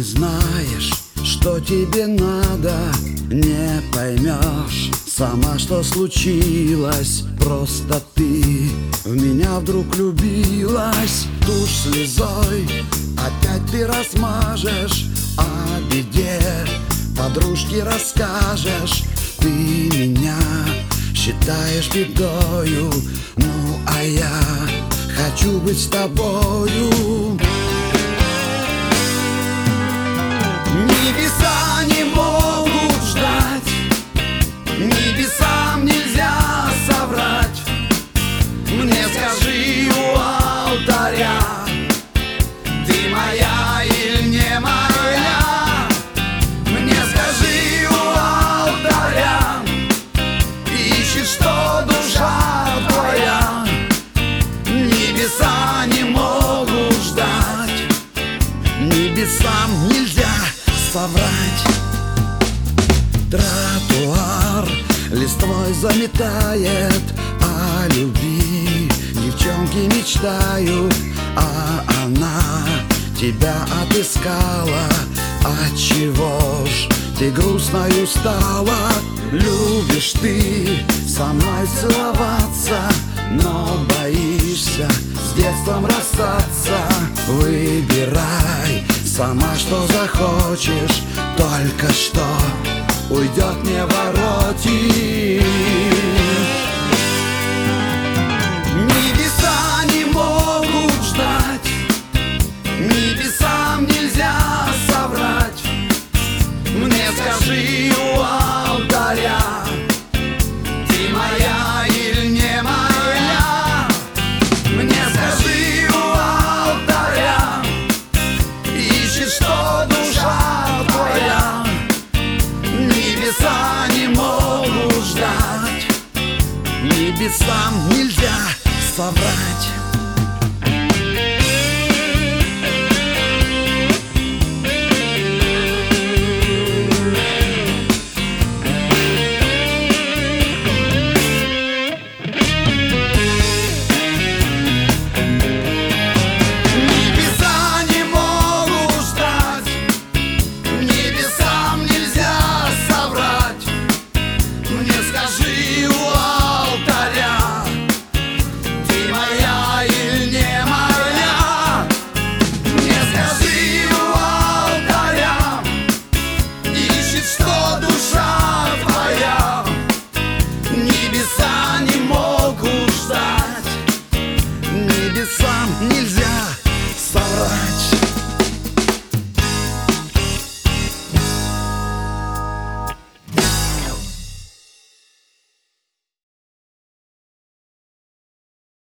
знаешь, что тебе надо, не поймешь сама, что случилось. Просто ты в меня вдруг влюбилась. Тушь слезой опять ты размажешь, о беде подружке расскажешь. Ты меня считаешь бедою, ну а я хочу быть с тобою. Небеса не могут ждать, небесам нельзя соврать. Мне скажи у алтаря, ты моя или не моя? Мне скажи у алтаря, ищешь, что душа твоя. Небеса не могут ждать, небесам нельзя соврать. Тротуар листвой заметает, о любви девчонки мечтают, а она тебя отыскала. Отчего ж ты грустною стала? Любишь ты со мной целоваться, но боишься с детством расстаться. Выбирай сама, что захочешь, только что уйдет не воротишь. Небеса не могут ждать, небесам нельзя соврать. Мне скажи у алтаря, ты моя или не моя? Мне скажи у алтаря, ищешь, что душа твоя. Небеса не могут ждать, небесам нельзя соврать.